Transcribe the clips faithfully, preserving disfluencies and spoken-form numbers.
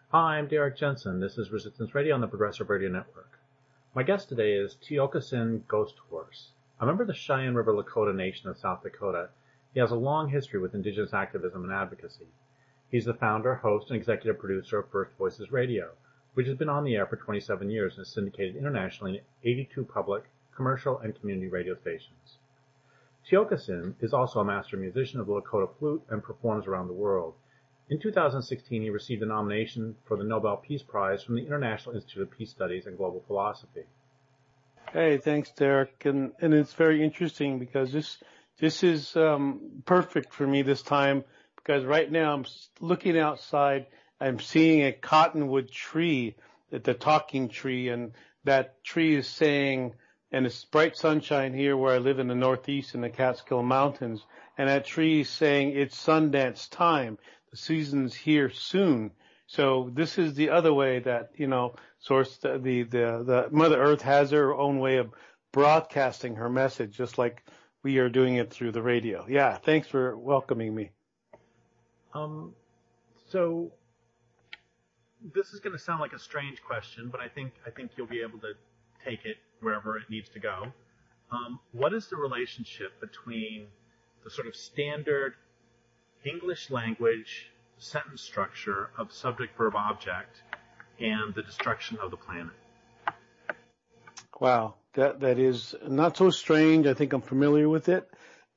Hi, I'm Derek Jensen. This is Resistance Radio on the Progressive Radio Network. My guest today is Tiokasin Ghost Horse. A member of the Cheyenne River Lakota Nation of South Dakota, he has a long history with Indigenous activism and advocacy. He's the founder, host, and executive producer of First Voices Radio, which has been on the air for twenty-seven years and is syndicated internationally in eighty-two public, commercial, and community radio stations. Tiokasin is also a master musician of the Lakota flute and performs around the world. In two thousand sixteen, he received a nomination for the Nobel Peace Prize from the International Institute of Peace Studies and Global Philosophy. Hey, thanks, Derek. And, and it's very interesting because this this is um, perfect for me this time because right now I'm looking outside. I'm seeing a cottonwood tree, the talking tree, and that tree is saying, and it's bright sunshine here where I live in the Northeast in the Catskill Mountains, and that tree is saying it's Sundance time. The season's here soon. So this is the other way that, you know, source the, the, the, the Mother Earth has her own way of broadcasting her message, just like we are doing it through the radio. Yeah. Thanks for welcoming me. Um, so this is going to sound like a strange question, but I think, I think you'll be able to take it wherever it needs to go. Um, what is the relationship between the sort of standard English language sentence structure of subject, verb, object and the destruction of the planet? Wow, that that is not so strange. I think I'm familiar with it.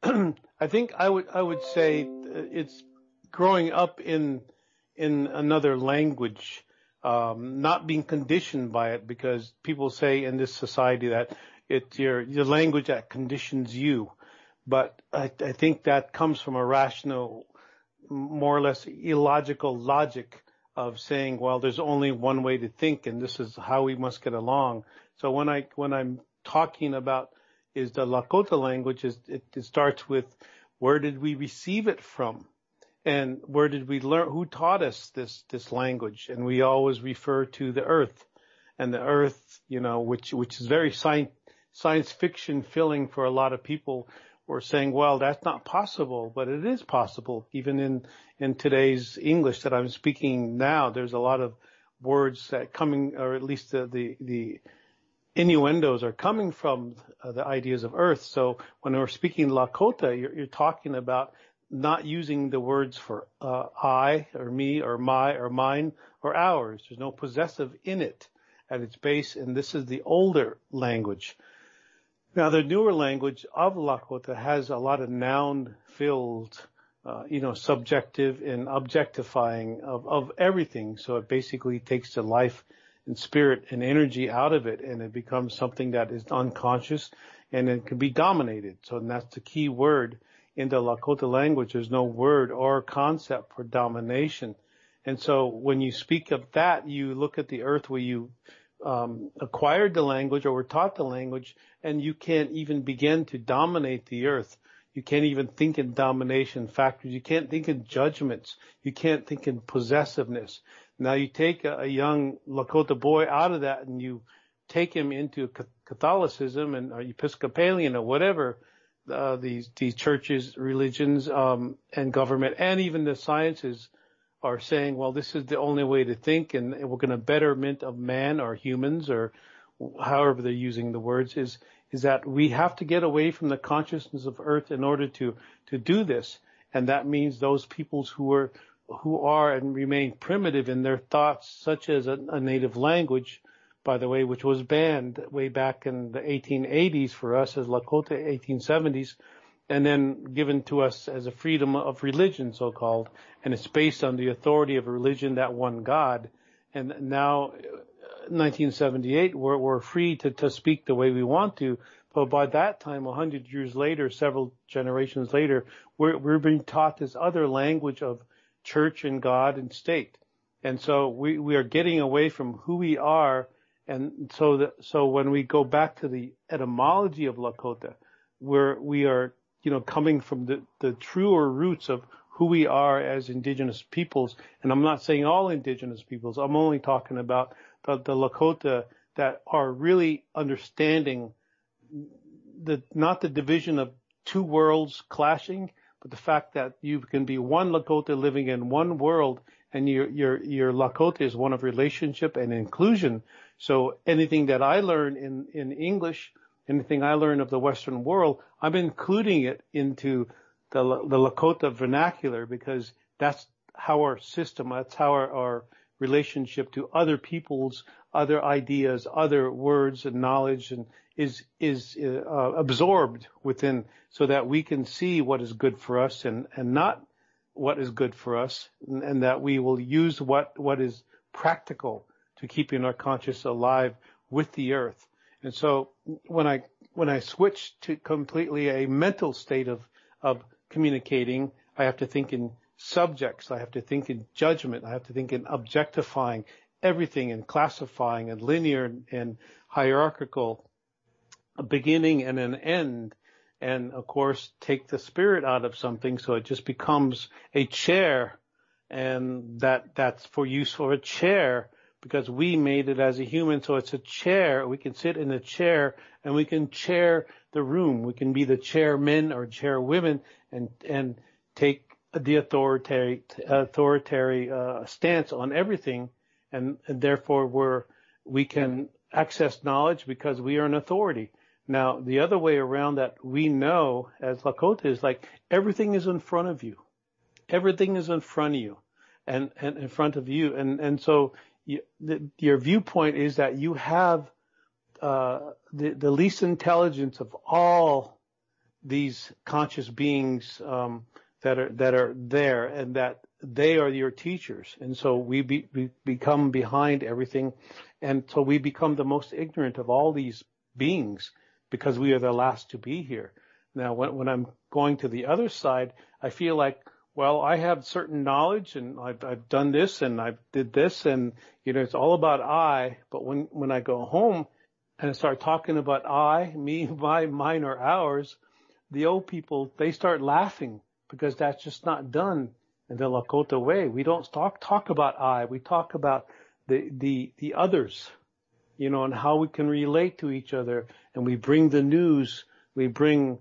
I think I would I would say it's growing up in in another language, um, not being conditioned by it, because people say in this society that it's your your language that conditions you. But I, I think that comes from a rational, more or less illogical logic of saying, well, there's only one way to think, and this is how we must get along. So when I when I'm talking about is the Lakota language, is it, it starts with where did we receive it from, and where did we learn? Who taught us this this language? And we always refer to the earth, and the earth, you know, which which is very science science fiction filling for a lot of people. We're saying, well, that's not possible, but it is possible. Even in, in today's English that I'm speaking now, there's a lot of words that coming, or at least the, the, the innuendos are coming from uh, the ideas of earth. So when we're speaking Lakota, you're, you're talking about not using the words for uh, I or me or my or mine or ours. There's no possessive in it at its base, and this is the older language. Now, the newer language of Lakota has a lot of noun-filled, uh, you know, subjective and objectifying of, of everything. So it basically takes the life and spirit and energy out of it, and it becomes something that is unconscious, and it can be dominated. So that's the key word in the Lakota language. There's no word or concept for domination. And so when you speak of that, you look at the earth where you Um, acquired the language or were taught the language, and you can't even begin to dominate the earth. You can't even think in domination factors. You can't think in judgments. You can't think in possessiveness. Now you take a, a young Lakota boy out of that and you take him into Catholicism and or Episcopalian or whatever, uh, these, these churches, religions, um, and government, and even the sciences are saying, well, this is the only way to think, and we're going to betterment of man or humans or however they're using the words, is is that we have to get away from the consciousness of earth in order to to do this. And that means those peoples who are who are and remain primitive in their thoughts, such as a, a native language, by the way, which was banned way back in the eighteen eighties for us as Lakota, eighteen seventies, and then given to us as a freedom of religion, so-called, and it's based on the authority of a religion that one God. And now, nineteen seventy-eight, we're, we're free to, to speak the way we want to, but by that time, a hundred years later, several generations later, we're, we're being taught this other language of church and God and state. And so we, we are getting away from who we are, and so that, so when we go back to the etymology of Lakota, where we are, you know, coming from the, the truer roots of who we are as indigenous peoples. And I'm not saying all indigenous peoples. I'm only talking about the, the Lakota that are really understanding the, not the division of two worlds clashing, but the fact that you can be one Lakota living in one world and your your your Lakota is one of relationship and inclusion. So anything that I learn in in English, anything I learn of the Western world, I'm including it into the the Lakota vernacular, because that's how our system, that's how our, our relationship to other people's other ideas, other words and knowledge, and is is uh, absorbed within, so that we can see what is good for us and and not what is good for us, and, and that we will use what what is practical to keeping our conscious alive with the earth. And so when I when I switch to completely a mental state of of communicating, I have to think in subjects, I have to think in judgment, I have to think in objectifying everything and classifying and linear and hierarchical, a beginning and an end, and of course take the spirit out of something, so it just becomes a chair, and that that's for use for a chair, because we made it as a human, so it's a chair. We can sit in a chair and we can chair the room. We can be the chairmen or chairwomen and and take the authoritarian authoritarian uh, stance on everything, and, and therefore we're we can access knowledge because we are an authority. Now, the other way around that we know as Lakota is like everything is in front of you. Everything is in front of you and, and in front of you. And, and so you, the, your viewpoint is that you have uh, the, the least intelligence of all these conscious beings um, that are that are there, and that they are your teachers. And so we, be, we become behind everything. And so we become the most ignorant of all these beings, because we are the last to be here. Now, when, when I'm going to the other side, I feel like, well, I have certain knowledge, and I've, I've done this, and I did this, and, you know, it's all about I. But when, when I go home and I start talking about I, me, my, mine, or ours, the old people, they start laughing, because that's just not done in the Lakota way. We don't talk, talk about I. We talk about the, the, the others, you know, and how we can relate to each other. And we bring the news, we bring,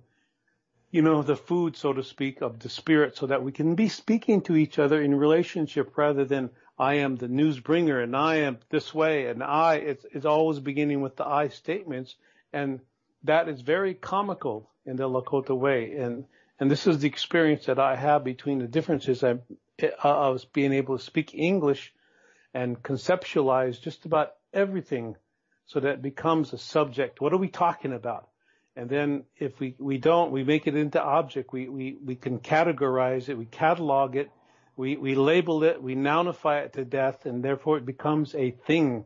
you know, the food, so to speak, of the spirit, so that we can be speaking to each other in relationship, rather than I am the news bringer and I am this way and I, it's, it's always beginning with the I statements. And that is very comical in the Lakota way. And, and this is the experience that I have between the differences. I, I was being able to speak English and conceptualize just about everything, so that it becomes a subject. What are we talking about? And then if we, we don't, we make it into object. We, we, we can categorize it. We catalog it. We, we label it. We nounify it to death. And therefore it becomes a thing,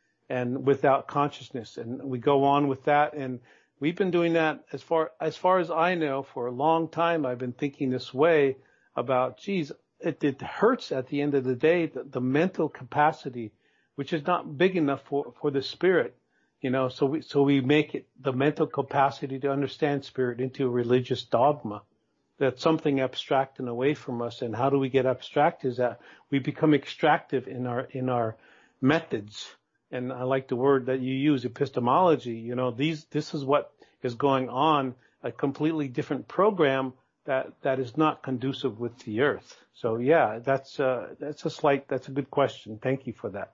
and without consciousness. And we go on with that. And we've been doing that as far, as far as I know, for a long time. I've been thinking this way about, geez, it, it hurts at the end of the day, the, the mental capacity, which is not big enough for, for the spirit, you know, so we, so we make it the mental capacity to understand spirit into a religious dogma. That's something abstract and away from us. And how do we get abstract is that we become extractive in our, in our methods. And I like the word that you use, epistemology. You know, these, this is what is going on, a completely different program that, that is not conducive with the earth. So yeah, that's, uh, that's a slight, that's a good question. Thank you for that.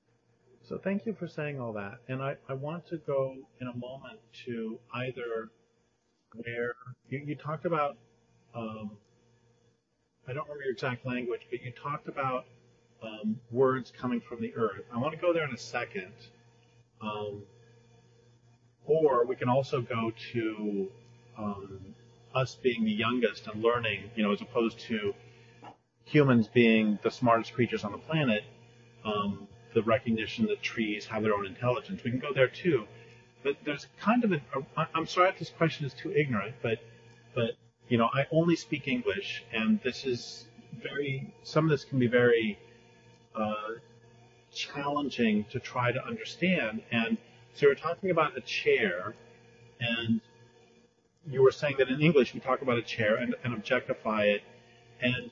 So thank you for saying all that. And I, I want to go in a moment to either where you, you talked about, um, I don't remember your exact language, but you talked about um, words coming from the earth. I want to go there in a second. Um, or we can also go to um, us being the youngest and learning, you know, as opposed to humans being the smartest creatures on the planet. Um, the recognition that trees have their own intelligence. We can go there too. But there's kind of a, a I'm sorry if this question is too ignorant, but, but, you know, I only speak English, and this is very, some of this can be very uh, challenging to try to understand. And so you're talking about a chair, and you were saying that in English we talk about a chair and, and objectify it. And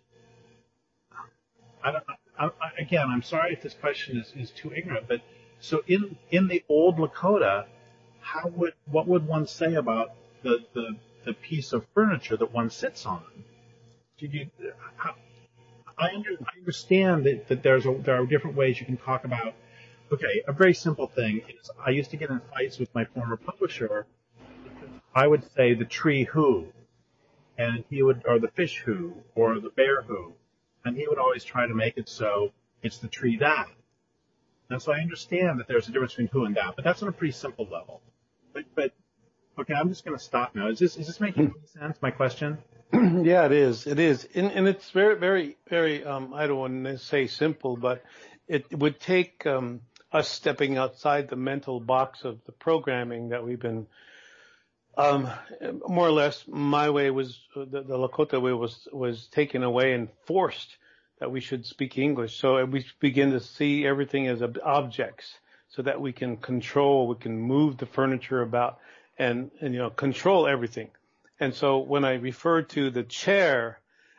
I don't, I, I, again, I'm sorry if this question is, is too ignorant, but so in in the old Lakota, how would what would one say about the the, the piece of furniture that one sits on? Did you? How, I, under, I understand that, that there's a, there are different ways you can talk about. Okay, a very simple thing is I used to get in fights with my former publisher. I would say the tree who, and he would, or the fish who, or the bear who, and he would always try to make it so it's the tree that. And so I understand that there's a difference between who and that, but that's on a pretty simple level. But, but okay, I'm just going to stop now. Is this is this making any sense? My question. Yeah, it is. It is, and, and it's very, very, very. Um, I don't want to say simple, but it would take um, us stepping outside the mental box of the programming that we've been. Um, more or less, my way was the, the Lakota way was was taken away and forced that we should speak English. So we begin to see everything as objects, so that we can control, we can move the furniture about, and and you know control everything. And so when I refer to the chair,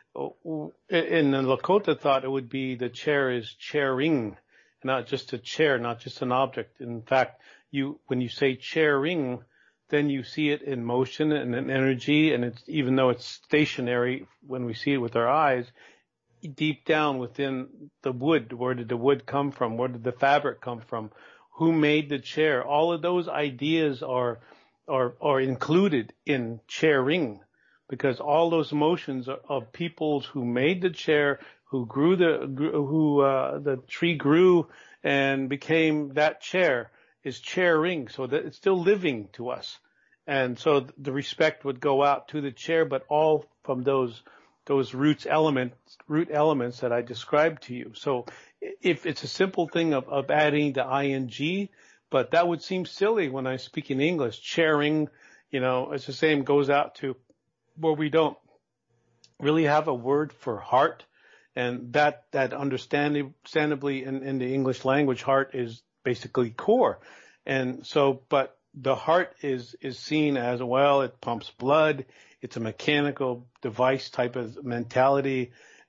in the Lakota thought it would be the chair is chairing, not just a chair, not just an object. In fact, you when you say chairing, then you see it in motion and in energy, and it's even though it's stationary when we see it with our eyes, deep down within the wood, where did the wood come from? Where did the fabric come from? Who made the chair? All of those ideas are are are included in chairing, because all those emotions of peoples who made the chair, who grew the who uh, the tree grew and became that chair, is chairing, so that it's still living to us. And so the respect would go out to the chair, but all from those those roots elements root elements that I described to you. So if it's a simple thing of, of adding the ing, but that would seem silly when I speak in English. Chairing, you know, it's the same, goes out to where we don't really have a word for heart. And that, that understandably in, in the English language, heart is basically core. And so, but the heart is, is seen as, well, it pumps blood. It's a mechanical device type of mentality.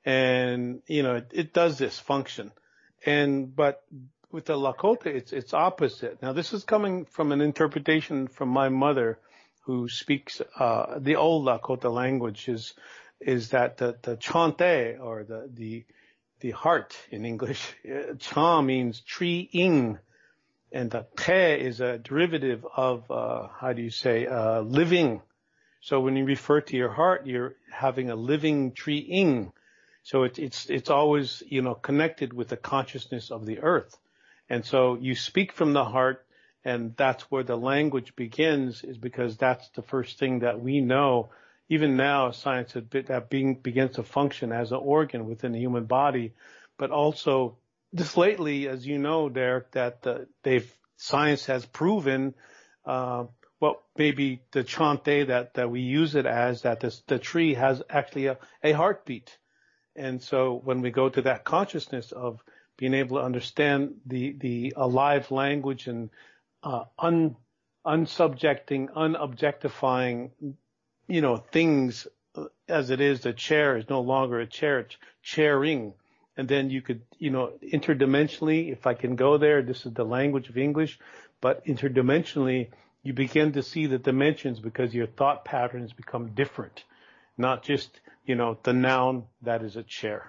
And, you know, it, it does this function. And, but with the Lakota, it's, it's opposite. Now, this is coming from an interpretation from my mother, who speaks, uh, the old Lakota language, is, is that the, the chante, or the, the, the heart in English, cha means tree-ing, and the te is a derivative of, uh, how do you say, uh, living. So when you refer to your heart, you're having a living tree-ing. So it, it's, it's always, you know, connected with the consciousness of the earth. And so you speak from the heart, and that's where the language begins, is because that's the first thing that we know. Even now, science has been, that being, begins to function as an organ within the human body. But also, just lately, as you know, Derek, that uh, they've science has proven, uh, well, maybe the chante that, that we use it as, that this, the tree has actually a, a heartbeat. And so when we go to that consciousness of being able to understand the, the alive language and uh, un, unsubjecting, unobjectifying, you know, things as it is, the chair is no longer a chair, it's chairing. And then you could, you know, interdimensionally, if I can go there, this is the language of English, but interdimensionally, you begin to see the dimensions because your thought patterns become different, not just, you know, the noun that is a chair.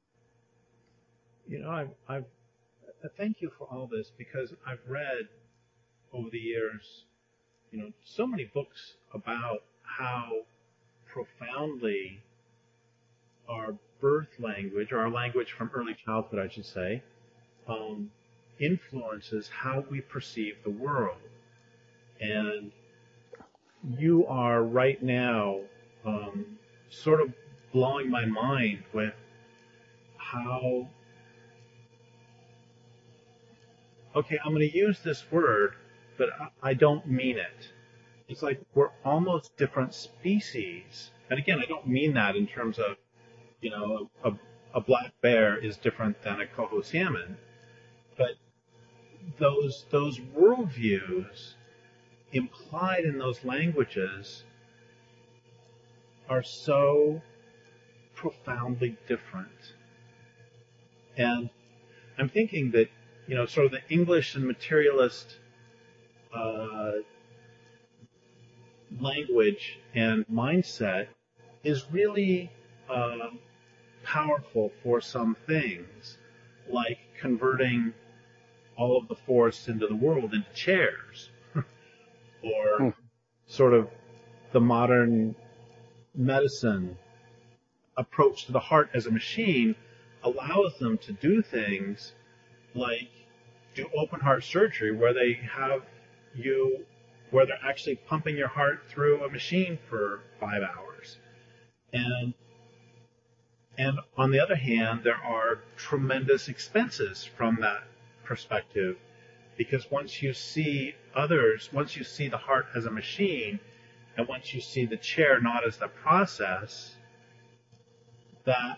You know, I've, I've, I thank you for all this, because I've read over the years, you know, so many books about how profoundly our birth language, or our language from early childhood, I should say, um, influences how we perceive the world. And you are right now um, sort of blowing my mind with how, okay, I'm going to use this word, but I, I don't mean it. It's like we're almost different species. And again, I don't mean that in terms of, you know, a, a black bear is different than a coho salmon. But those those worldviews implied in those languages are so profoundly different. And I'm thinking that, you know, sort of the English and materialist uh, language and mindset is really uh, powerful for some things, like converting all of the forests into the world into chairs, or sort of the modern medicine approach to the heart as a machine allows them to do things like do open heart surgery where they have you, where they're actually pumping your heart through a machine for five hours. And, and on the other hand, there are tremendous expenses from that perspective, because once you see others, once you see the heart as a machine, and once you see the chair not as the process, that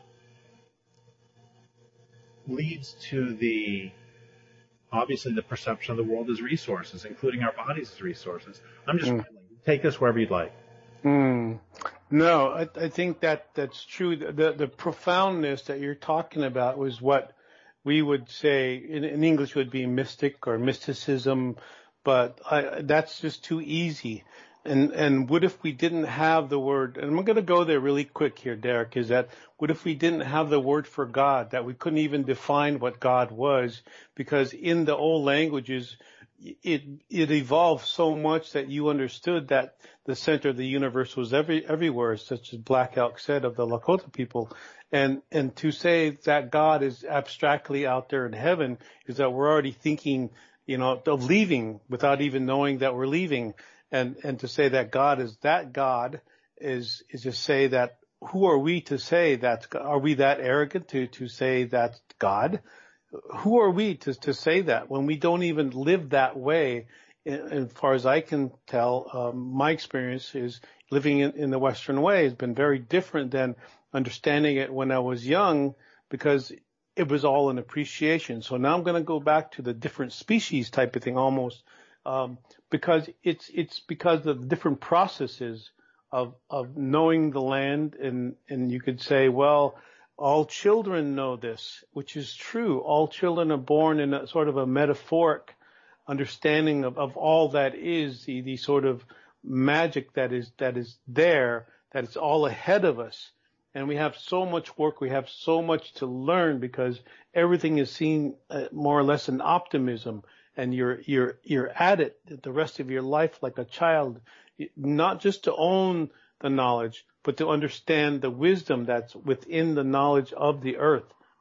leads to the, obviously, the perception of the world as resources, including our bodies as resources. I'm just mm. Take this wherever you'd like. Mm. No, I, I think that that's true. The, the profoundness that you're talking about was what we would say in, in English would be mystic or mysticism, but I, that's just too easy. And and what if we didn't have the word, and I'm going to go there really quick here, Derek, is that what if we didn't have the word for God, that we couldn't even define what God was, because in the old languages, it it evolved so much that you understood that the center of the universe was every everywhere, such as Black Elk said of the Lakota people. And and to say that God is abstractly out there in heaven is that we're already thinking, you know, of leaving without even knowing that we're leaving. And, and to say that God is that God is, is to say that who are we to say that, are we that arrogant to, to say that's God? Who are we to, to say that when we don't even live that way? As far as I can tell, um, my experience is living in, in the Western way has been very different than understanding it when I was young, because it was all an appreciation. So now I'm going to go back to the different species type of thing almost. Um, because it's, it's because of the different processes of, of knowing the land. And, and you could say, well, all children know this, which is true. All children are born in a sort of a metaphoric understanding of, of all that is, the, the sort of magic that is, that is there, that is all ahead of us. And we have so much work. We have so much to learn because everything is seen uh, more or less in optimism. And you're, you're, you're at it the rest of your life like a child, not just to own the knowledge, but to understand the wisdom that's within the knowledge of the earth.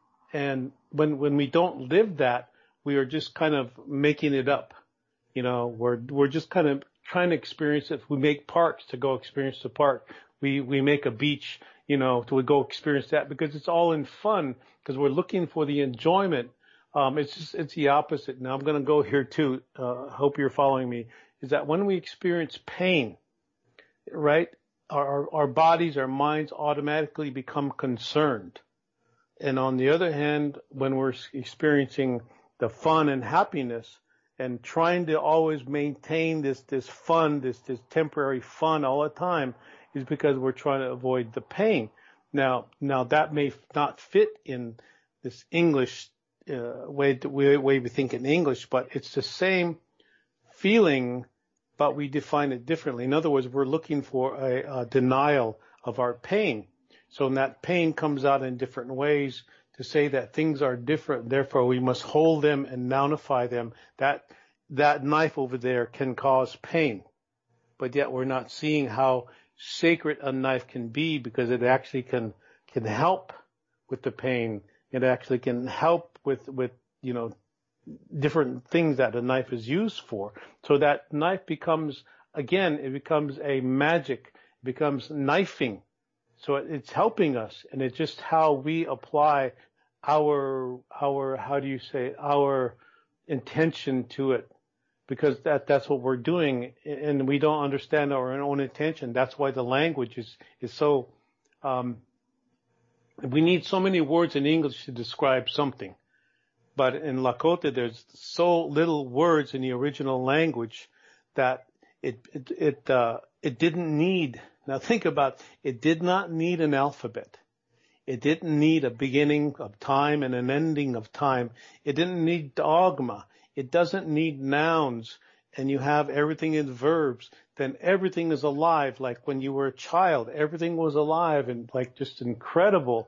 And when, when we don't live that, we are just kind of making it up. You know, we're, we're just kind of trying to experience it. We make parks to go experience the park. We, we make a beach, you know, to go experience that because it's all in fun, because we're looking for the enjoyment. Um, it's just, it's the opposite. Now I'm going to go here too. Uh, hope you're following me. Is that when we experience pain, right? Our, our bodies, our minds automatically become concerned. And on the other hand, when we're experiencing the fun and happiness and trying to always maintain this, this fun, this, this temporary fun all the time is because we're trying to avoid the pain. Now, now that may not fit in this English Uh, way, to, way, way we think in English, but it's the same feeling, but we define it differently. In other words, we're looking for a, a denial of our pain. So that pain comes out in different ways to say that things are different, therefore we must hold them and nullify them. That, that knife over there can cause pain, but yet we're not seeing how sacred a knife can be because it actually can, can help with the pain. It actually can help with, with, you know, different things that a knife is used for. So that knife becomes, again, it becomes a magic, it becomes knifing. So it's helping us, and it's just how we apply our, our, how do you say, our intention to it. Because that, that's what we're doing, and we don't understand our own intention. That's why the language is, is so, um, we need so many words in English to describe something. But in Lakota, there's so little words in the original language that it, it, it, uh, it didn't need, now think about, it did not need an alphabet. It didn't need a beginning of time and an ending of time. It didn't need dogma. It doesn't need nouns. And you have everything in verbs. Then everything is alive. Like when you were a child, everything was alive and like just incredible.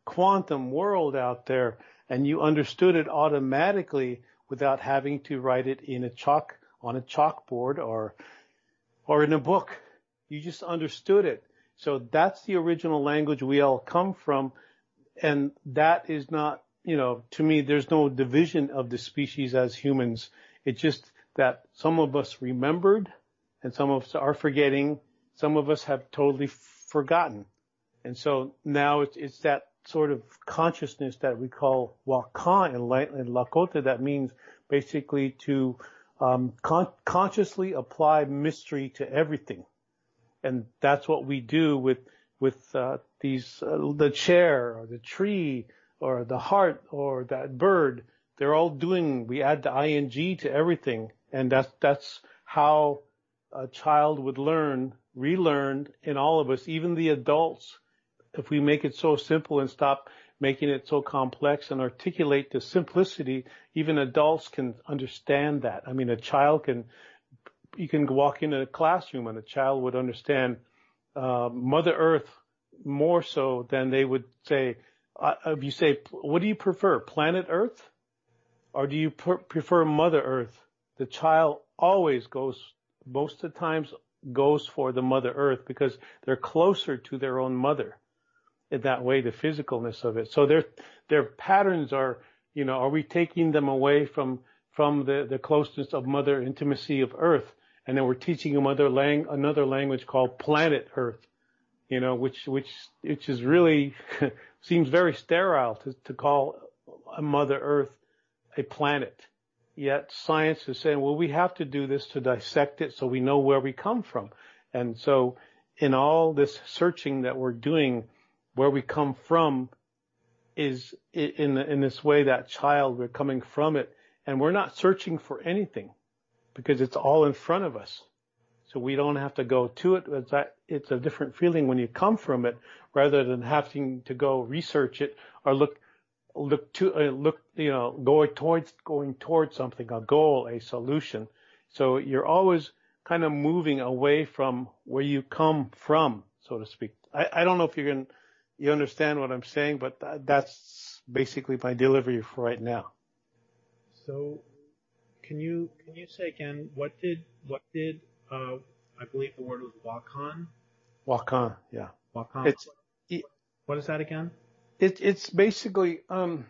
quantum world out there, and you understood it automatically without having to write it in a chalk on a chalkboard or or in a book. You just understood it. So that's the original language we all come from, and that is not, you know, to me, there's no division of the species as humans. It's just that some of us remembered and some of us are forgetting. Some of us have totally forgotten. And so now it's, it's that sort of consciousness that we call Wakan in, La- in Lakota. That means basically to um, con- consciously apply mystery to everything. And that's what we do with with uh, these uh, the chair or the tree or the heart or that bird. They're all doing. We add the ing to everything, and that's that's how a child would learn, relearn in all of us, even the adults. If we make it so simple and stop making it so complex and articulate the simplicity, even adults can understand that. I mean, a child can, you can walk into a classroom and a child would understand uh, Mother Earth more so than they would say, uh, if you say, what do you prefer, planet Earth? Or do you pr- prefer Mother Earth? The child always goes, most of the times goes for the Mother Earth because they're closer to their own mother. In that way, the physicalness of it. So their their patterns are, you know, are we taking them away from from the, the closeness of mother intimacy of Earth, and then we're teaching them other lang- another language called planet Earth, you know, which which which is really seems very sterile to, to call a Mother Earth a planet. Yet science is saying, well, we have to do this to dissect it so we know where we come from. And so in all this searching that we're doing, where we come from is in in this way, that child, we're coming from it, and we're not searching for anything because it's all in front of us. So we don't have to go to it. It's, that, it's a different feeling when you come from it rather than having to go research it or look look to uh, look you know going towards going towards something, a goal, a solution. So you're always kind of moving away from where you come from, so to speak. I, I don't know if you're going to You understand what I'm saying, but th- that's basically my delivery for right now. So, can you can you say again what did what did uh, I believe the word was Wakan? Wakan, yeah. Wakan. It's it, what is that again? It, it's basically um,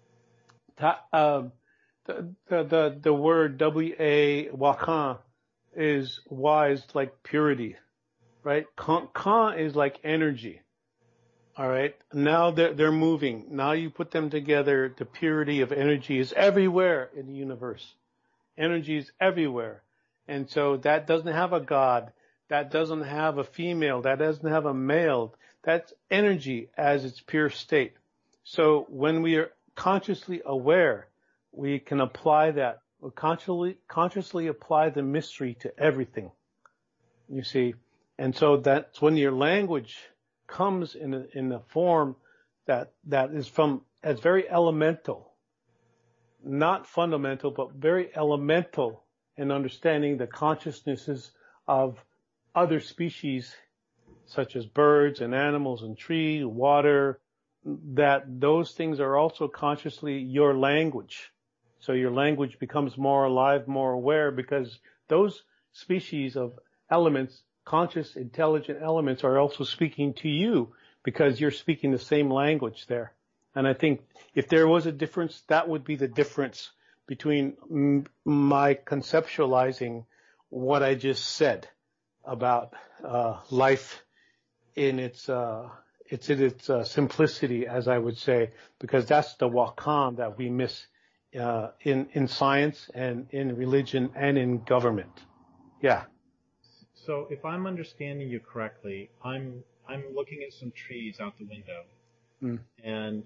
ta, uh, the, the the the word W A Wakan is wise, like purity, right? Kan, kan is like energy. All right. Now they're, they're moving. Now you put them together. The purity of energy is everywhere in the universe. Energy is everywhere. And so that doesn't have a God. That doesn't have a female. That doesn't have a male. That's energy as its pure state. So when we are consciously aware, we can apply that. We'll consciously, consciously apply the mystery to everything. You see? And so that's when your language comes in a, in a form that that is from as very elemental, not fundamental, but very elemental in understanding the consciousnesses of other species, such as birds and animals and tree, water, that those things are also consciously your language. So your language becomes more alive, more aware, because those species of elements, conscious, intelligent elements, are also speaking to you because you're speaking the same language there. And I think if there was a difference, that would be the difference between m- my conceptualizing what I just said about uh, life in its uh, it's in its uh, simplicity, as I would say, because that's the Wakan that we miss uh, in in science and in religion and in government. Yeah. So if I'm understanding you correctly, I'm I'm looking at some trees out the window, Mm. and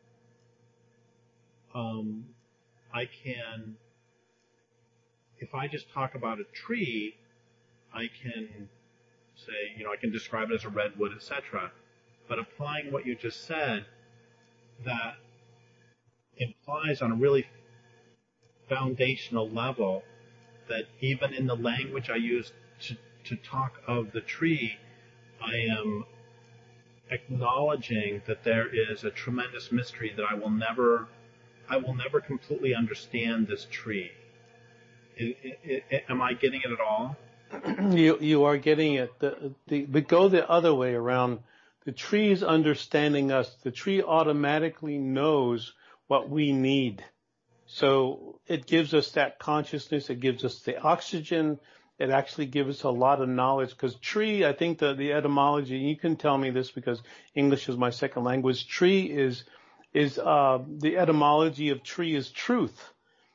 um, I can, if I just talk about a tree, I can say, you know, I can describe it as a redwood, et cetera. But applying what you just said, that implies on a really foundational level that even in the language I use to, to talk of the tree, I am acknowledging that there is a tremendous mystery that I will never, I will never completely understand this tree. I, I, I, am I getting it at all? You you are getting it. The, the, but go the other way around. The tree is understanding us. The tree automatically knows what we need. So it gives us that consciousness. It gives us the oxygen. It actually gives us a lot of knowledge, because tree, I think the, the etymology, you can tell me this because English is my second language. Tree is, is, uh, the etymology of tree is truth.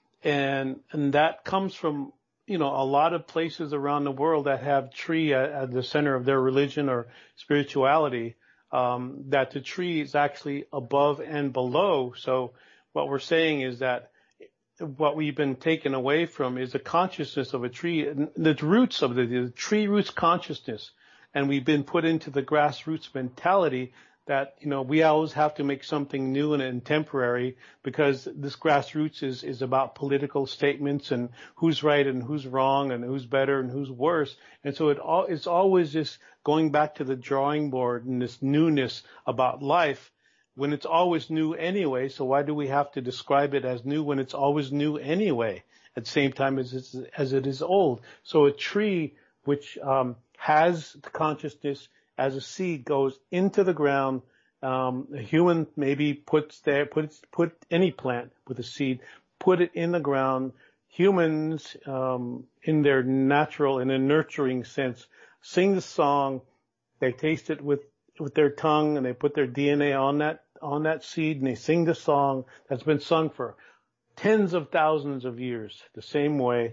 And, and that comes from, you know, a lot of places around the world that have tree at, at the center of their religion or spirituality, um, that the tree is actually above and below. So what we're saying is that what we've been taken away from is the consciousness of a tree, the roots of the, the tree roots consciousness. And we've been put into the grassroots mentality that, you know, we always have to make something new and, and temporary, because this grassroots is, is about political statements and who's right and who's wrong and who's better and who's worse. And so it all, it's always just going back to the drawing board and this newness about life, when it's always new anyway. So why do we have to describe it as new when it's always new anyway, at the same time as it's, as it is old? So a tree which um, has the consciousness as a seed goes into the ground. Um, a human maybe puts there, puts, put any plant with a seed, put it in the ground. Humans, um, in their natural and a nurturing sense, sing the song. They taste it with, with their tongue, and they put their D N A on that, on that seed, and they sing the song that's been sung for tens of thousands of years the same way.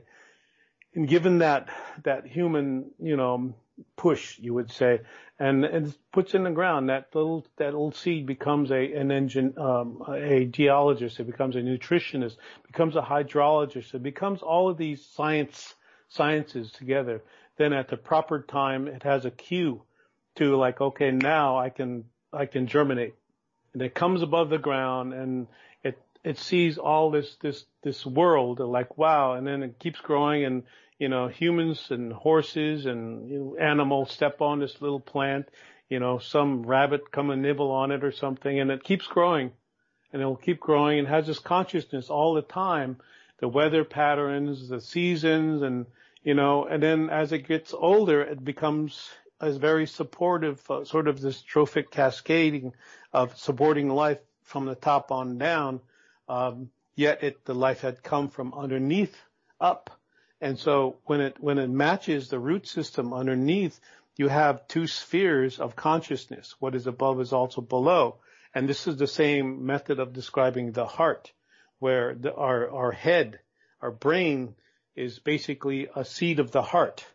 And given that, that human, you know, push, you would say, and, and puts in the ground, that little, that little seed becomes a, an engine, um, a geologist. It becomes a nutritionist, becomes a hydrologist. It becomes all of these science, sciences together. Then at the proper time, it has a cue to, like, okay, now I can, I can germinate. And it comes above the ground, and it, it sees all this, this, this world, like, wow. And then it keeps growing, and, you know, humans and horses and, you know, animals step on this little plant, you know, some rabbit come and nibble on it or something, and it keeps growing, and it will keep growing, and has this consciousness all the time, the weather patterns, the seasons, and, you know, and then as it gets older, it becomes a very supportive, uh, sort of this trophic cascading of supporting life from the top on down. Um, yet it, the life had come from underneath up. And so when it, when it matches the root system underneath, you have two spheres of consciousness. What is above is also below. And this is the same method of describing the heart, where the, our, our head, our brain is basically a seed of the heart.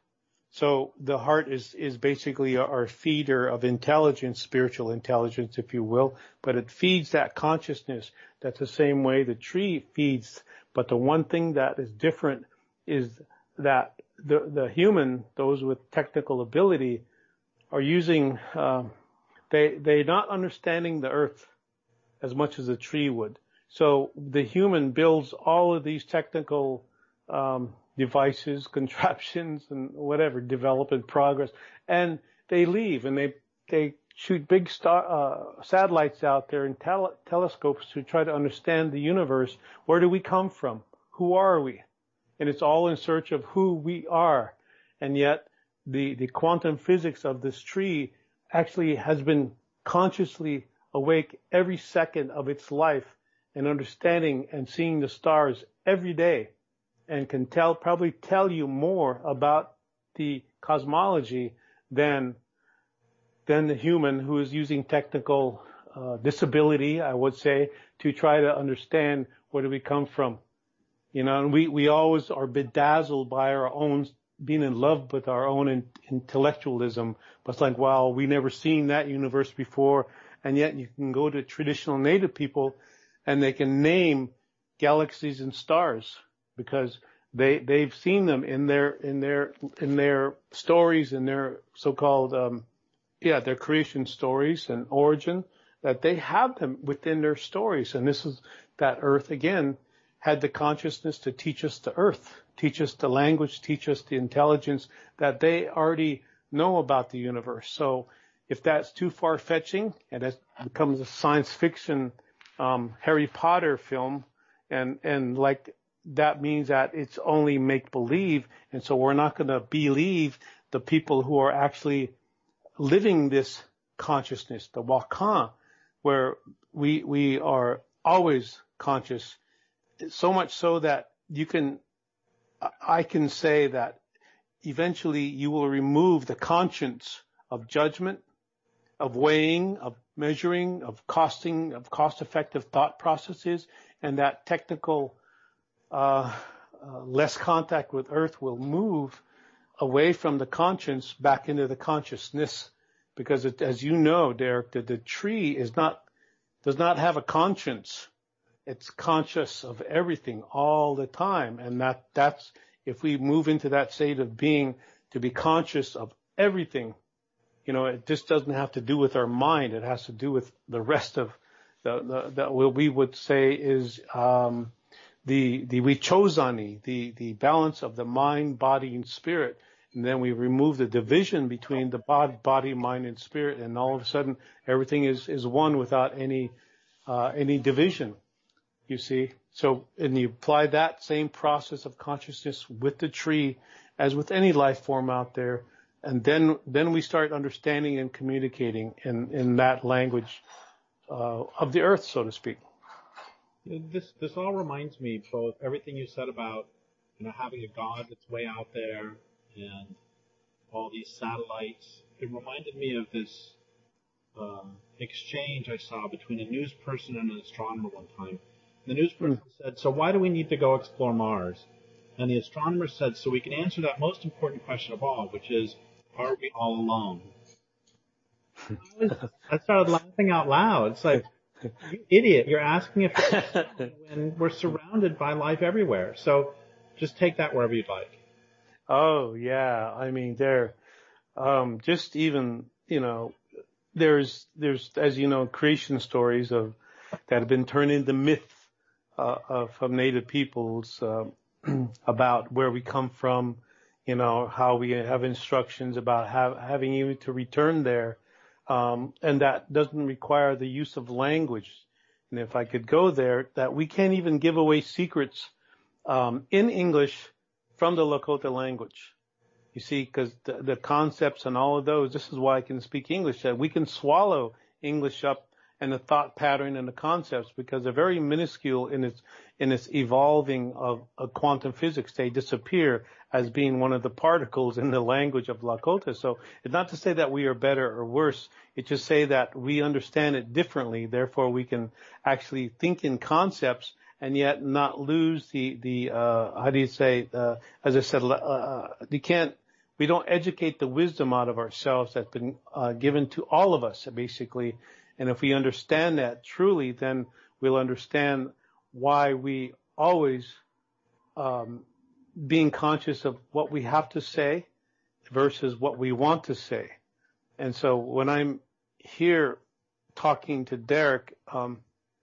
So the heart is, is basically our feeder of intelligence, spiritual intelligence, if you will, but it feeds that consciousness. That's the same way the tree feeds. But the one thing that is different is that the, the human, those with technical ability, are using, uh, they, they're not understanding the earth as much as a tree would. So the human builds all of these technical, um, devices, contraptions, and whatever, develop in progress, and they leave, and they they shoot big star uh, satellites out there and tele- telescopes to try to understand the universe. Where do we come from? Who are we? And it's all in search of who we are. And yet, the the quantum physics of this tree actually has been consciously awake every second of its life, and understanding and seeing the stars every day, and can tell, probably tell you more about the cosmology than, than the human who is using technical uh, disability, I would say, to try to understand where do we come from. You know, and we, we always are bedazzled by our own, being in love with our own in, intellectualism. But it's like, wow, we never seen that universe before. And yet you can go to traditional native people and they can name galaxies and stars, because they, they've seen them in their, in their, in their stories, in their so-called, um, yeah, their creation stories and origin, that they have them within their stories. And this is that Earth again had the consciousness to teach us the Earth, teach us the language, teach us the intelligence that they already know about the universe. So if that's too far-fetching and it becomes a science fiction um, Harry Potter film, and and like that means that it's only make-believe, and so we're not going to believe the people who are actually living this consciousness, the Wakan, where we we are always conscious, so much so that you can, I can say that eventually you will remove the conscience of judgment, of weighing, of measuring, of costing, of cost-effective thought processes, and that technical uh, uh, less contact with Earth will move away from the conscience back into the consciousness, because it, as you know, Derek, that the tree is not does not have a conscience. It's conscious of everything all the time, and that that's if we move into that state of being to be conscious of everything. You know, it just doesn't have to do with our mind. It has to do with the rest of the, the, the what we would say is um, the the wichozani, the the balance of the mind, body, and spirit. And then we remove the division between the body, body, mind, and spirit, and all of a sudden everything is is one without any uh, any division. You see, so and you apply that same process of consciousness with the tree, as with any life form out there. And then, then we start understanding and communicating in, in that language uh, of the earth, so to speak. This this all reminds me both everything you said about you know having a God that's way out there and all these satellites. It reminded me of this um, exchange I saw between a news person and an astronomer one time. The news person mm. said, "So why do we need to go explore Mars?" And the astronomer said, "So we can answer that most important question of all, which is, are we all alone?" I, was, I started laughing out loud. It's like, you idiot, you're asking if we're alone when we're surrounded by life everywhere. So just take that wherever you'd like. Oh, yeah. I mean, there, um, just even, you know, there's, there's, as you know, creation stories of, that have been turned into myth, uh, of, of native peoples, uh, about where we come from, you know, how we have instructions about have, having even to return there. Um, and that doesn't require the use of language. And if I could go there, that we can't even give away secrets, um, in English from the Lakota language. You see, because the, the concepts and all of those, this is why I can speak English, that we can swallow English up and the thought pattern and the concepts, because they're very minuscule in its in its evolving of, of quantum physics. They disappear as being one of the particles in the language of Lakota. So it's not to say that we are better or worse. It's just say that we understand it differently. Therefore, we can actually think in concepts and yet not lose the the uh, how do you say? Uh, as I said, uh, you can't. We don't educate the wisdom out of ourselves that's been uh, given to all of us, basically. And if we understand that truly, then we'll understand why we always um, being conscious of what we have to say versus what we want to say. And so when I'm here talking to Derek um,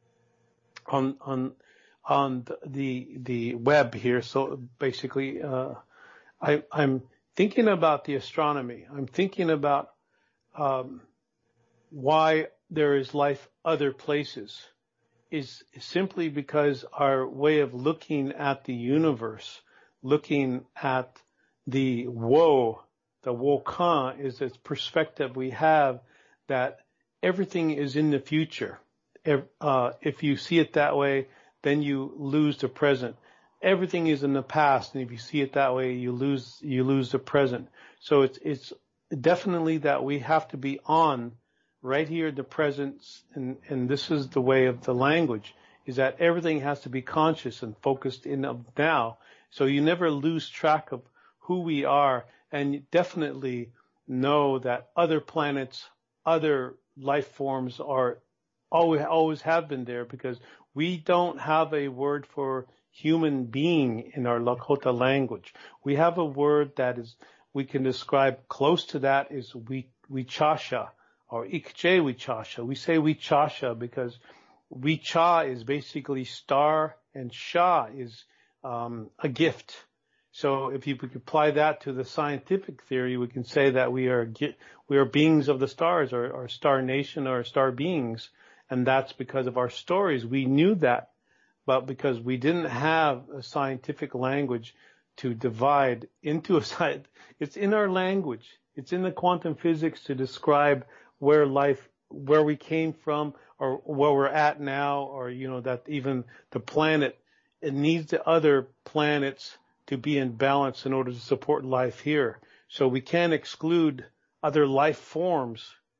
on on on the the web here, so basically uh, I, I'm thinking about the astronomy. I'm thinking about um, why there is life other places is simply because our way of looking at the universe, looking at the woe, the wokan, is this perspective we have that everything is in the future. If, uh, if you see it that way, then you lose the present. Everything is in the past, and if you see it that way, you lose you lose the present. So it's it's definitely that we have to be on right here, the presence, and, and this is the way of the language, is that everything has to be conscious and focused in of now. So you never lose track of who we are, and you definitely know that other planets, other life forms are always, always have been there, because we don't have a word for human being in our Lakota language. We have a word that is, we can describe close to that is we, Wichasha. Or Ikche Wichasha. We say Wichasha because Wicha is basically star and Sha is um, a gift. So if you apply that to the scientific theory, we can say that we are we are beings of the stars, or, or star nation, or star beings, and that's because of our stories. We knew that, but because we didn't have a scientific language to divide into a science, it's in our language. It's in the quantum physics to describe where life, where we came from, or where we're at now, or, you know, that even the planet, it needs the other planets to be in balance in order to support life here. So we can't exclude other life forms.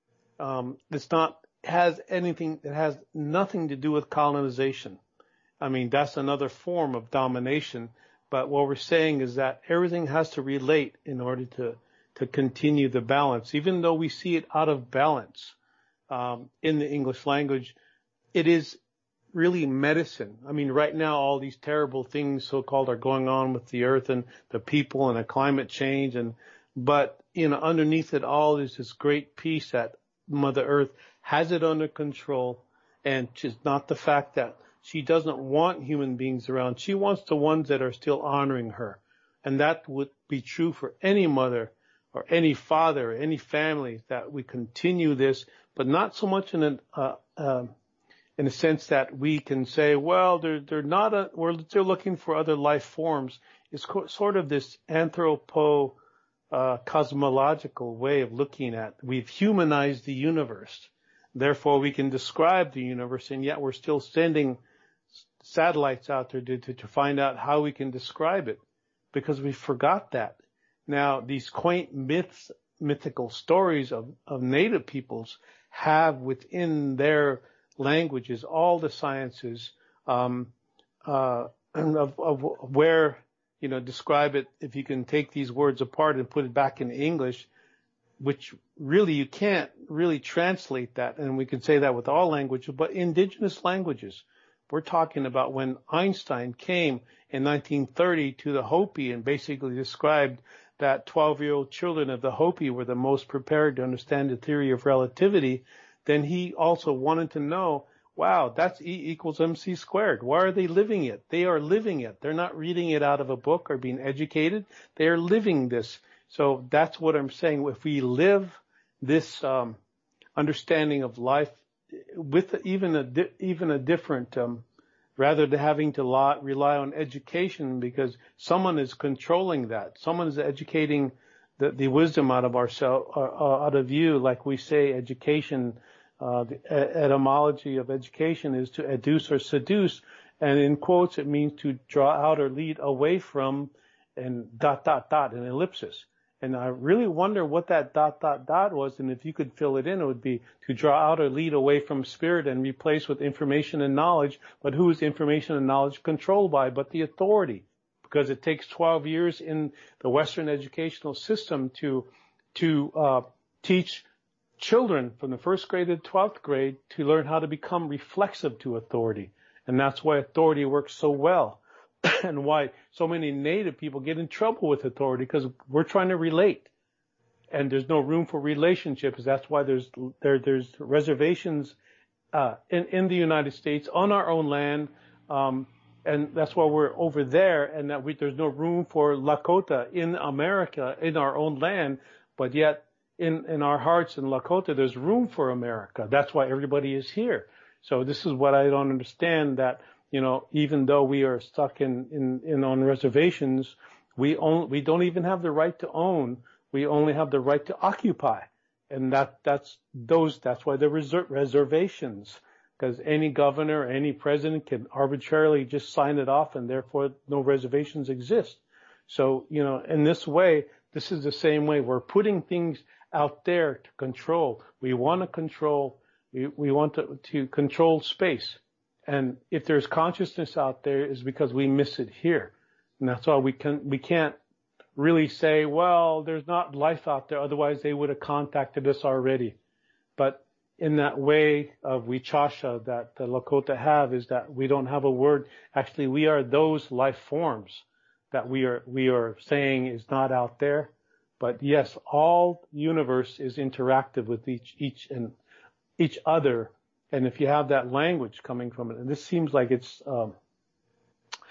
Um, it's not, has anything, it has nothing to do with colonization. I mean, that's another form of domination. But what we're saying is that everything has to relate in order to, to continue the balance. Even though we see it out of balance um, in the English language, it is really medicine. I mean, right now, all these terrible things, so-called, are going on with the earth and the people and the climate change. And but, you know, underneath it all is this great peace that Mother Earth has it under control. And just not the fact that she doesn't want human beings around. She wants the ones that are still honoring her. And that would be true for any mother or any father, or any family, that we continue this, but not so much in a, uh, uh, in a sense that we can say, well, they're, they're not, a, we're still looking for other life forms. It's co- sort of this anthropo, uh, cosmological way of looking at. We've humanized the universe. Therefore, we can describe the universe, and yet we're still sending satellites out there to, to, to find out how we can describe it, because we forgot that. Now, these quaint myths, mythical stories of, of native peoples have within their languages all the sciences um, uh, of, of where, you know, describe it. If you can take these words apart and put it back in English, which really you can't really translate that, and we can say that with all languages, but indigenous languages. We're talking about when Einstein came in nineteen thirty to the Hopi and basically described that twelve-year-old children of the Hopi were the most prepared to understand the theory of relativity, then he also wanted to know, wow, that's E equals mc squared. Why are they living it? They are living it. They're not reading it out of a book or being educated. They are living this. So that's what I'm saying. If we live this um, understanding of life with even a di- even a different, um, rather than having to lie, rely on education, because someone is controlling that. Someone is educating the, the wisdom out of ourselves, uh, out of you. Like we say, education, uh, the etymology of education is to educe or seduce, and in quotes it means to draw out or lead away from, and dot dot dot, an ellipsis. And I really wonder what that dot, dot, dot was, and if you could fill it in, it would be to draw out or lead away from spirit and replace with information and knowledge. But who is information and knowledge controlled by but the authority? Because it takes twelve years in the Western educational system to to uh, teach children from the first grade to twelfth grade to learn how to become reflexive to authority. And that's why authority works so well. And why so many native people get in trouble with authority, because we're trying to relate, and there's no room for relationships. That's why there's there there's reservations uh, in in the United States on our own land, um, and that's why we're over there, and that we, there's no room for Lakota in America, in our own land, but yet in in our hearts in Lakota there's room for America. That's why everybody is here. So this is what I don't understand, that, you know, even though we are stuck in, in, in on reservations, we own, we don't even have the right to own. We only have the right to occupy. And that, that's those, that's why there are reser- reservations, because any governor, any president can arbitrarily just sign it off, and therefore no reservations exist. So, you know, in this way, this is the same way. We're putting things out there to control. We want to control, we, we want to, to control space. And if there's consciousness out there, it's because we miss it here. And that's why we can, we can't really say, well, there's not life out there. Otherwise they would have contacted us already. But in that way of Wichasha that the Lakota have, is that we don't have a word. Actually, we are those life forms that we are, we are saying is not out there. But yes, all universe is interactive with each, each and each other. And if you have that language coming from it, and this seems like it's, um,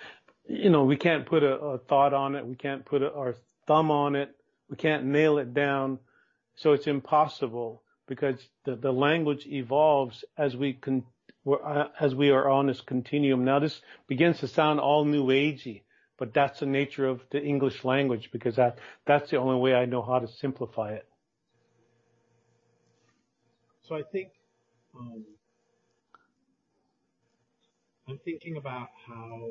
you know, we can't put a, a thought on it. We can't put a, our thumb on it. We can't nail it down. So it's impossible because the, the language evolves as we con, as we are on this continuum. Now this begins to sound all new agey, but that's the nature of the English language because that, that's the only way I know how to simplify it. So I think, um, I'm thinking about how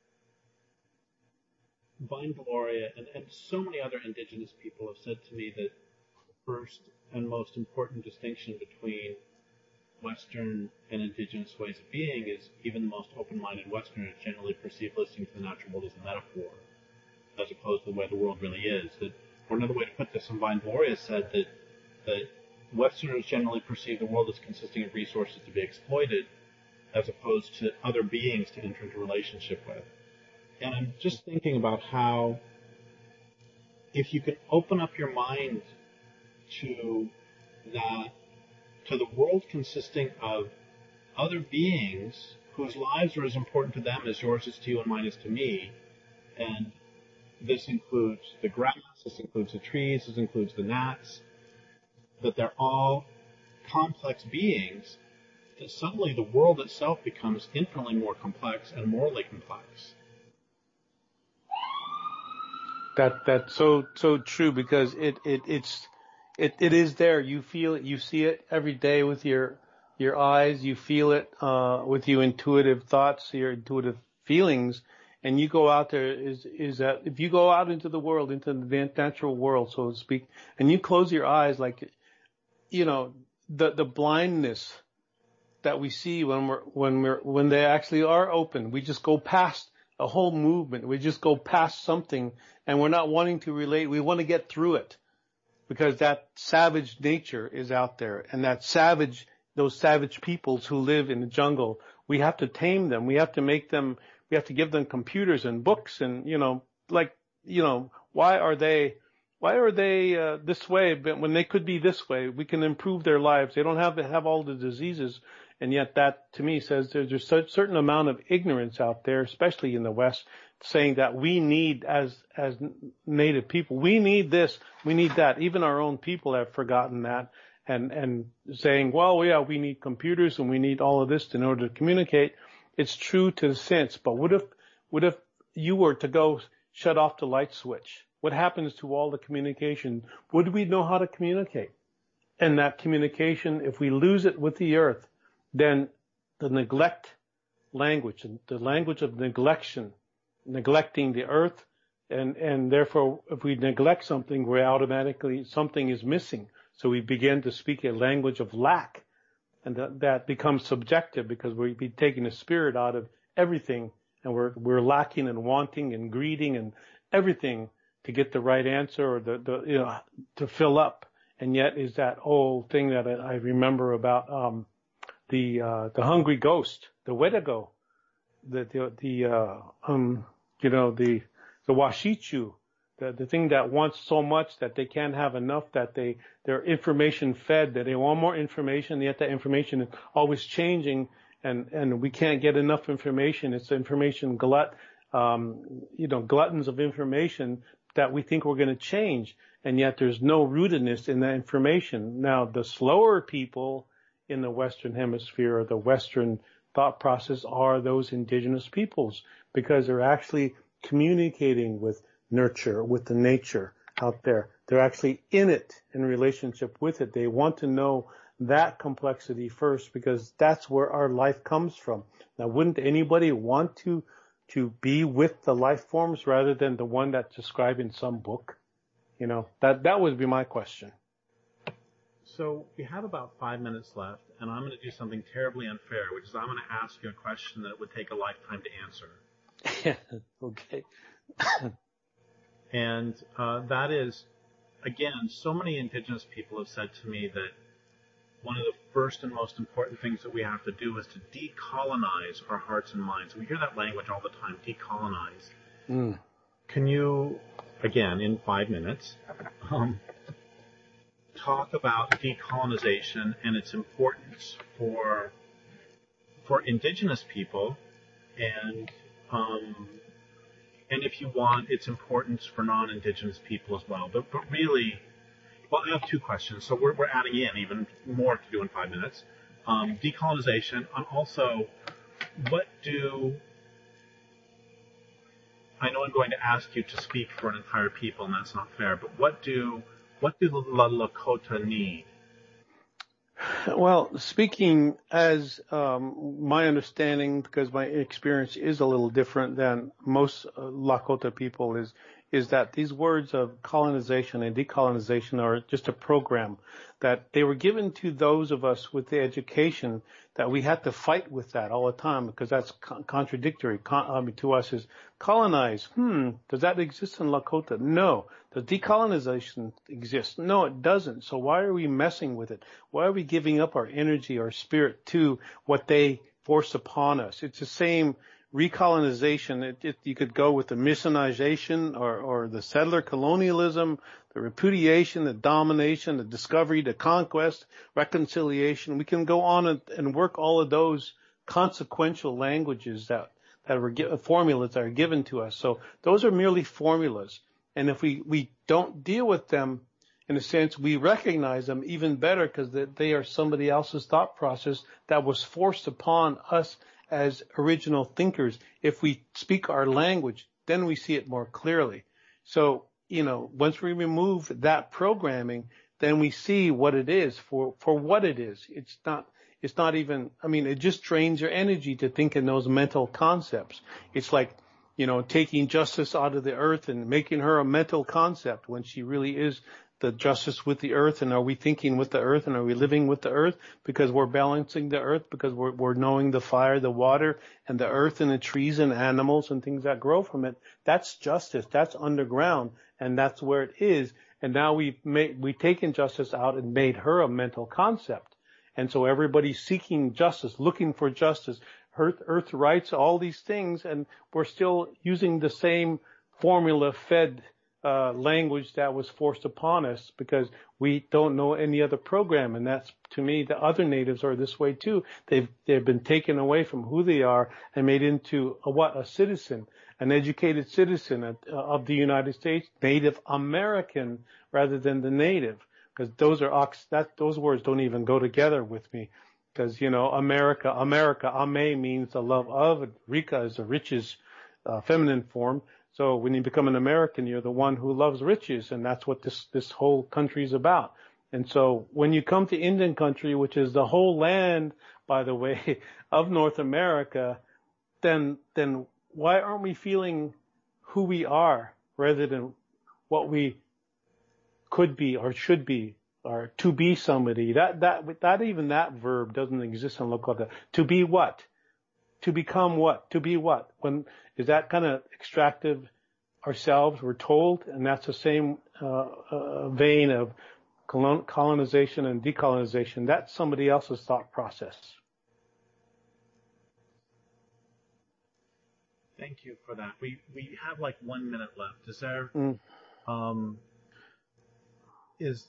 Vine Deloria and, and so many other indigenous people have said to me that the first and most important distinction between Western and indigenous ways of being is even the most open-minded Westerners generally perceive listening to the natural world as a metaphor, as opposed to the way the world really is. That, or another way to put this, and Vine Deloria said that, that Westerners generally perceive the world as consisting of resources to be exploited, as opposed to other beings to enter into relationship with. And I'm just thinking about how if you can open up your mind to that, to the world consisting of other beings whose lives are as important to them as yours is to you and mine is to me, and this includes the grass, this includes the trees, this includes the gnats, that they're all complex beings, that suddenly the world itself becomes infinitely more complex and morally complex. That that's so so true because it, it it's it, it is there. You feel it, you see it every day with your your eyes, you feel it uh with your intuitive thoughts, your intuitive feelings, and you go out there is is that if you go out into the world, into the natural world, so to speak, and you close your eyes, like you know, the the blindness that we see when we're when we're when they actually are open, we just go past a whole movement. We just go past something and we're not wanting to relate. We want to get through it because that savage nature is out there and that savage, those savage peoples who live in the jungle, we have to tame them. We have to make them, we have to give them computers and books and, you know, like, you know, why are they, why are they uh, this way? But when they could be this way, we can improve their lives. They don't have to have all the diseases. And yet that, to me, says there's a certain amount of ignorance out there, especially in the West, saying that we need, as as native people, we need this, we need that. Even our own people have forgotten that and, and saying, well, yeah, we need computers and we need all of this in order to communicate. It's true to the sense, but what if, what if you were to go shut off the light switch? What happens to all the communication? Would we know how to communicate? And that communication, if we lose it with the earth, then the neglect language, the language of neglection, neglecting the earth, and, and therefore if we neglect something, we're automatically, something is missing. So we begin to speak a language of lack, and that, that becomes subjective because we'd be taking the spirit out of everything, and we're, we're lacking and wanting and greeding and everything to get the right answer or the, the you know, to fill up. And yet is that old thing that I, I remember about, um, the uh the hungry ghost, the Wendigo, the the, the uh um you know the the Washichu, the the thing that wants so much that they can't have enough, that they they're information fed, that they want more information, yet that information is always changing, and and we can't get enough information. It's information glut, um you know gluttons of information that we think we're going to change, and yet there's no rootedness in that information. Now the slower people in the Western Hemisphere or the Western thought process are those indigenous peoples because they're actually communicating with nurture, with the nature out there. They're actually in it, in relationship with it. They want to know that complexity first because that's where our life comes from. Now, wouldn't anybody want to to be with the life forms rather than the one that's described in some book? You know, that that would be my question. So we have about five minutes left, and I'm going to do something terribly unfair, which is I'm going to ask you a question that would take a lifetime to answer. Okay. And uh, that is, again, so many indigenous people have said to me that one of the first and most important things that we have to do is to decolonize our hearts and minds. We hear that language all the time, decolonize. Mm. Can you, again, in five minutes, um, talk about decolonization and its importance for for indigenous people, and um, and if you want, its importance for non-Indigenous people as well. But, but really, well, I have two questions, so we're, we're adding in even more to do in five minutes. Um, decolonization, and also, what do, I know I'm going to ask you to speak for an entire people, and that's not fair, but what do, what do the Lakota need? Well, speaking as um, my understanding, because my experience is a little different than most uh, Lakota people, is is that these words of colonization and decolonization are just a program that they were given to those of us with the education that we had to fight with that all the time because that's con- contradictory con- I mean, to us is colonize. Hmm, does that exist in Lakota? No. Does decolonization exist? No, it doesn't. So why are we messing with it? Why are we giving up our energy, our spirit to what they force upon us? It's the same recolonization. It, it, you could go with the missionization or, or the settler colonialism, the repudiation, the domination, the discovery, the conquest, reconciliation. We can go on and, and work all of those consequential languages that, that were formulas that are given to us. So those are merely formulas. And if we, we don't deal with them, in a sense, we recognize them even better because they are somebody else's thought process that was forced upon us as original thinkers. If we speak our language, then we see it more clearly. So, you know, once we remove that programming, then we see what it is for, for what it is. It's not, it's not even, I mean, it just drains your energy to think in those mental concepts. It's like, you know, taking justice out of the earth and making her a mental concept when she really is the justice with the earth. And are we thinking with the earth and are we living with the earth because we're balancing the earth, because we're, we're knowing the fire, the water and the earth and the trees and animals and things that grow from it? That's justice. That's underground. And that's where it is. And now we've made, we've taken justice out and made her a mental concept. And so everybody's seeking justice, looking for justice, earth, earth rights, all these things. And we're still using the same formula fed Uh, language that was forced upon us because we don't know any other program. And that's, to me, the other natives are this way too. They've, they've been taken away from who they are and made into a, what? A citizen, an educated citizen of, of the United States, Native American rather than the native. Because those are, that, those words don't even go together with me. Because, you know, America, America, Ame means the love of, Rika is the riches, uh, feminine form. So when you become an American, you're the one who loves riches, and that's what this, this whole country is about. And so when you come to Indian country, which is the whole land, by the way, of North America, then, then why aren't we feeling who we are rather than what we could be or should be or to be somebody? That, that, that even that verb doesn't exist in Lakota. To be what? To become what? To be what? When is that kind of extractive ourselves? We're told, and that's the same uh, uh, vein of colon- colonization and decolonization. That's somebody else's thought process. Thank you for that. We we have like one minute left. Is there? Mm. Um, is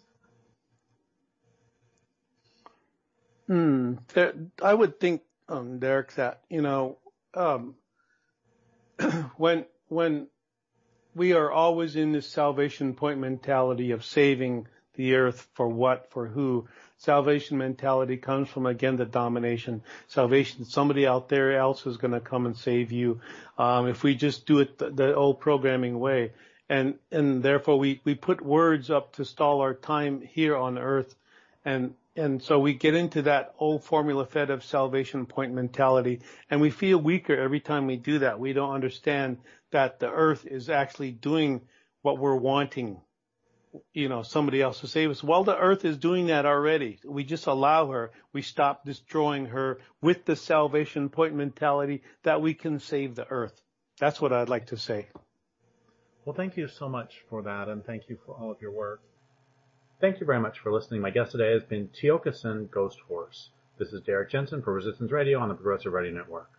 Mm. There, I would think, um, Derek, that you know. Um, when when we are always in this salvation point mentality of saving the earth for what, for who, salvation mentality comes from, again, the domination. Salvation, somebody out there else is going to come and save you. Um, if we just do it the, the old programming way. And, and therefore we, we put words up to stall our time here on earth. And, and so we get into that old formula fed of salvation point mentality, and we feel weaker every time we do that. We don't understand that the earth is actually doing what we're wanting, you know, somebody else to save us. Well, the earth is doing that already. We just allow her. We stop destroying her with the salvation point mentality that we can save the earth. That's what I'd like to say. Well, thank you so much for that, and thank you for all of your work. Thank you very much for listening. My guest today has been Tiokasin Ghost Horse. This is Derek Jensen for Resistance Radio on the Progressive Radio Network.